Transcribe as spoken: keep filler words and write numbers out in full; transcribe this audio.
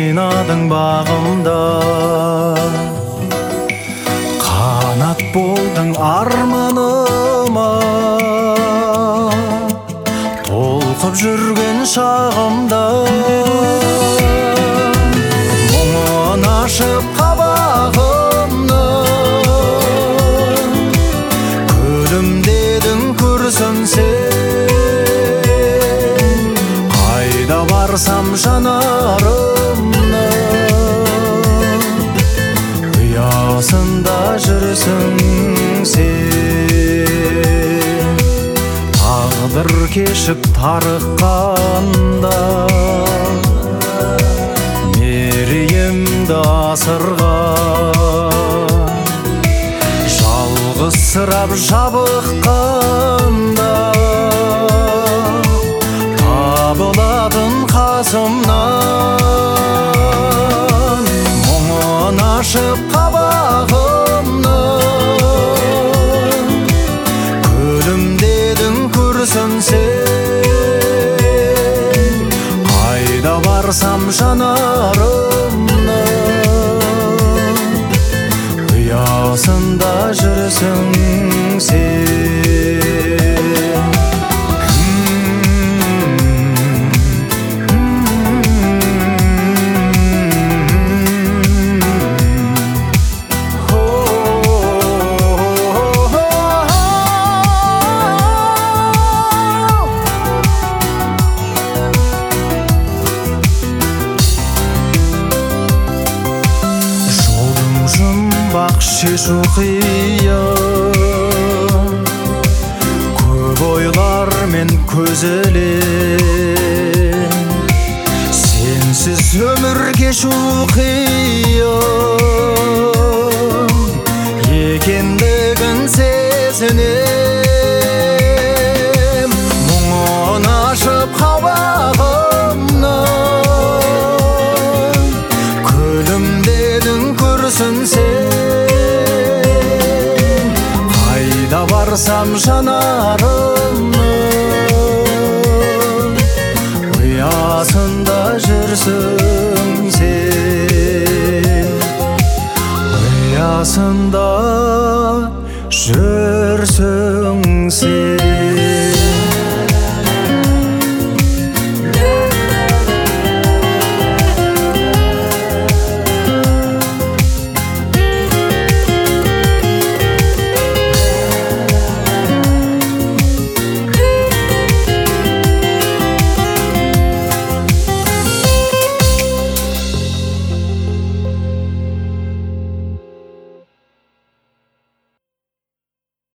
ойнадың бағымда, қанат болдың арманыма, толқып жүрген шағымда. Мұңын ашып қабағымның, күлімдедің күрсінсең, қайда барсам жанарымның ұясында жүрсің сен. Тағдыр кешіп тарыққанда, мерейімді асырған, жалғызсырап жабыққанда, табылатын қасымнан. Мұңын ашып қабағымның, күлімдедің күрсінсең, қайда барсам жанарымның ұясында жүрсің сен. Жұмбақ шешу қиын, көп ойлар мен көз ілем, сенсіз өмір кешу қиын екендігін сезінем. Мұңын ашып қабағымның, күлімдедің күрсінсең, қайда барсам жанарымның ұясында жүрсің сен. Ұясында жүрсің сен.